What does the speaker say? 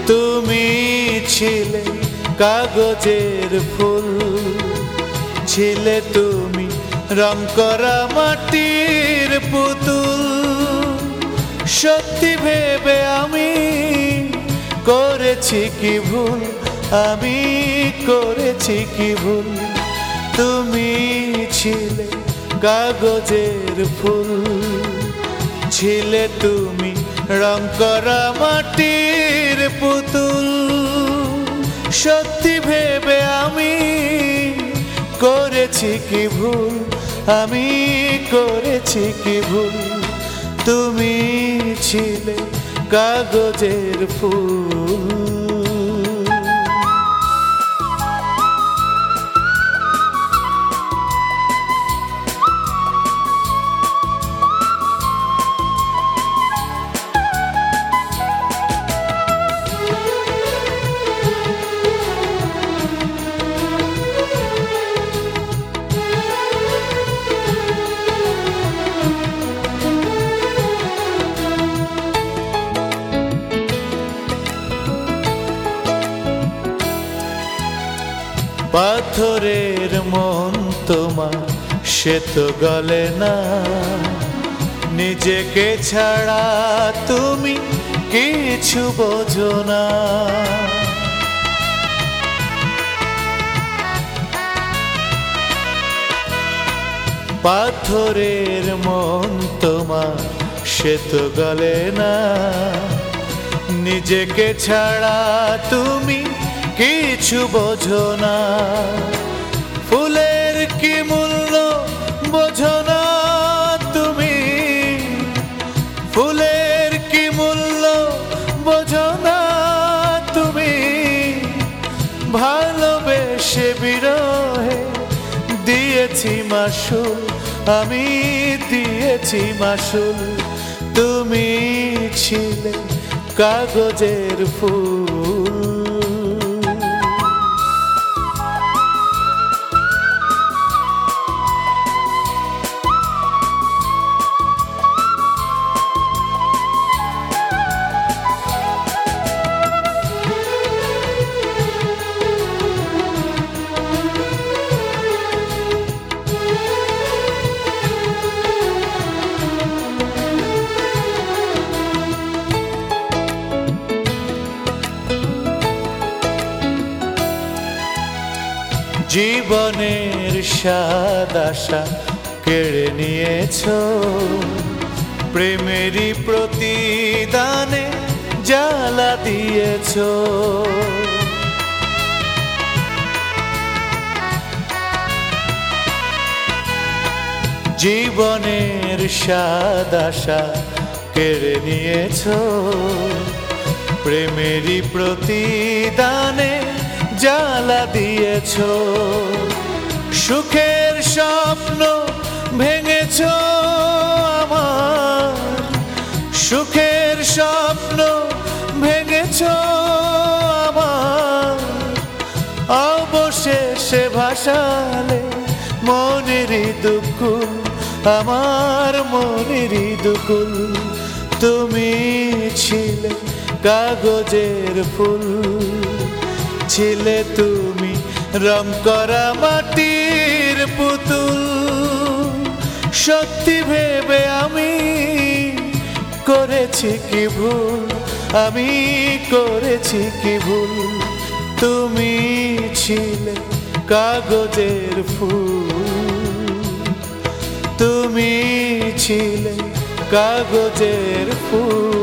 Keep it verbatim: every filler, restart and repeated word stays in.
তুমি ছিলে কাগজের ফুল, ছিলে তুমি রং করা মাটির পুতুল। সত্যি ভেবে আমি করেছি কি ভুল, আমি করেছি কি ভুল। তুমি ছিলে কাগজের ফুল, ছিলে তুমি রং করা মাটির পুতুল। সত্যি ভেবে আমি করেছি কি ভুল, আমি করেছি কি ভুল। তুমি ছিলে কাগজের ফুল। পাথরের মন তোমার সে তো গলে না, নিজেকে ছাড়া তুমি কিছু বোঝো না। পাথরের মন তোমার সে তো গলে না, নিজেকে ছাড়া তুমি কিছু বোঝো না। ফুলের কি মূল্য বোঝো না তুমি, ফুলের কি মূল্য বোঝো না তুমি। ভালোবেসে বিরহে দিয়েছি মাসুল, আমি দিয়েছি মাসুল। তুমি ছিলে কাগজের ফুল। জীবনের স্বাদ আশা কেড়ে নিয়েছো, প্রেমেরই প্রতিদানে জ্বালা দিয়েছো। জীবনের স্বাদ আশা কেড়ে নিয়েছো, প্রেমেরই প্রতিদানে জ্বালা দিয়েছো। সুখের স্বপ্ন ভেঙেছো আমার, সুখের স্বপ্ন ভেঙেছো আমার। অবশেষে ভাসালে মনেরই দুকুল, আমার মনেরই দুকুল। তুমি ছিলে কাগজের ফুল, ছিলে তুমি রং করা মাটির পুতুল। সত্যি ভেবে আমি করেছি কি ভুল, আমি করেছি কি ভুল। তুমি ছিলে কাগজের ফুল, তুমি ছিলে কাগজের ফুল।